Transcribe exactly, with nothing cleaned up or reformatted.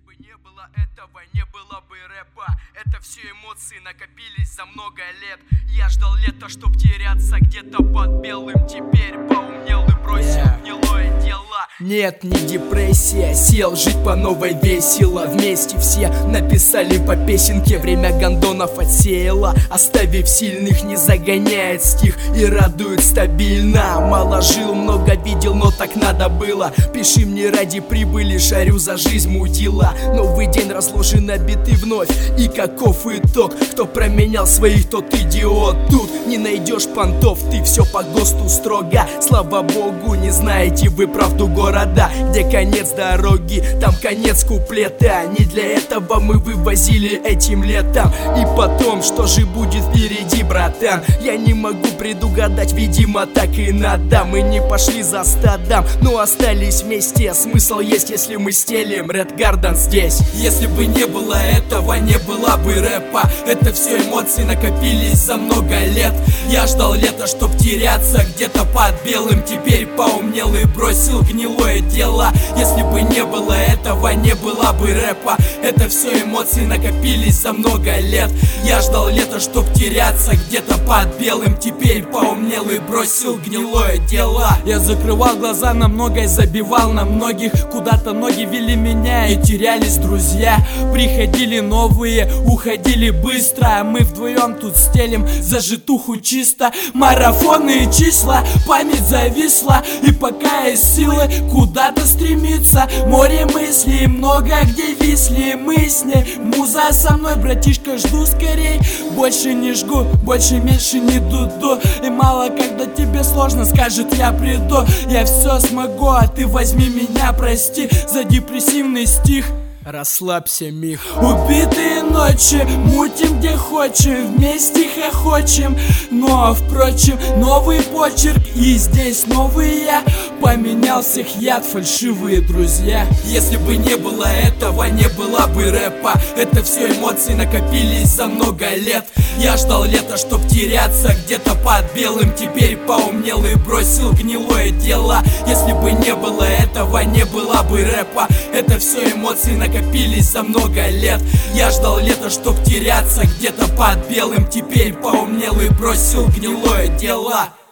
бы не было этого, не было бы рэпа. Это все эмоции накопились за много лет. Я ждал лета, чтоб теряться где-то под белым. Теперь поумнел и бросил yeah. гнилое дело. Нет, не депрессия, сел жить по новой весело. Вместе все написали по песенке. Время гондонов отсеяло, оставив сильных, не загоняет стих и радует стабильно. Мало жил, много видел, но так надо было. Пиши мне ради прибыли, шарю за жизнь мудила. Новый день разложен на биты вновь, и каков итог? Кто променял своих, тот идиот. Тут не найдешь понтов, ты все по ГОСТу строго. Слава богу, не знаете вы правду города, где конец дороги, там конец куплета. Не для этого мы вывозили этим летом. И потом, что же будет впереди, братан? Я не могу предугадать, видимо, так и надо. Мы не пошли за стадом, но остались вместе. Смысл есть, если мы стелим Red Garden здесь. Если бы не было этого, не было бы рэпа. Это все эмоции накопились за много лет. Я ждал лета, чтоб теряться где-то под белым. Теперь поумнел и бросил гнилое дело. Если бы не было этого, не было бы рэпа. Это все эмоции накопились за много лет. Я ждал лета, чтоб теряться где-то под белым. Теперь поумнел и бросил гнилое дело. Я закрывал глаза на многое, забивал на многих. Куда-то ноги вели меня и терялись друзья. Приходили новые, уходили быстро. Мы вдвоем тут стелим зажитуху чисто. Марафонные числа, память зависла. И пока есть силы куда-то стремиться. Море мыслей много, где висли мы с ней. Муза со мной, братишка, жду скорей. Больше не жгу, больше меньше не дуду. И мало когда тебе сложно, скажет я приду. Я все смогу, а ты возьми меня, прости за депрессивный стих. Расслабься, миг. Убитые ночи, мутим где хочем, вместе хохочем. Но, впрочем, новый почерк, и здесь новый я. Поменял всех яд, фальшивые друзья. Если бы не было этого, не было бы рэпа. Это все эмоции накопились за много лет. Я ждал лета, чтоб теряться где-то под белым. Теперь поумнел и бросил гнилое дело. Если бы не было этого, не было бы рэпа. Это все эмоции накопились за много лет. Я ждал лета, чтоб теряться где-то под белым. Теперь поумнел и бросил гнилое дело.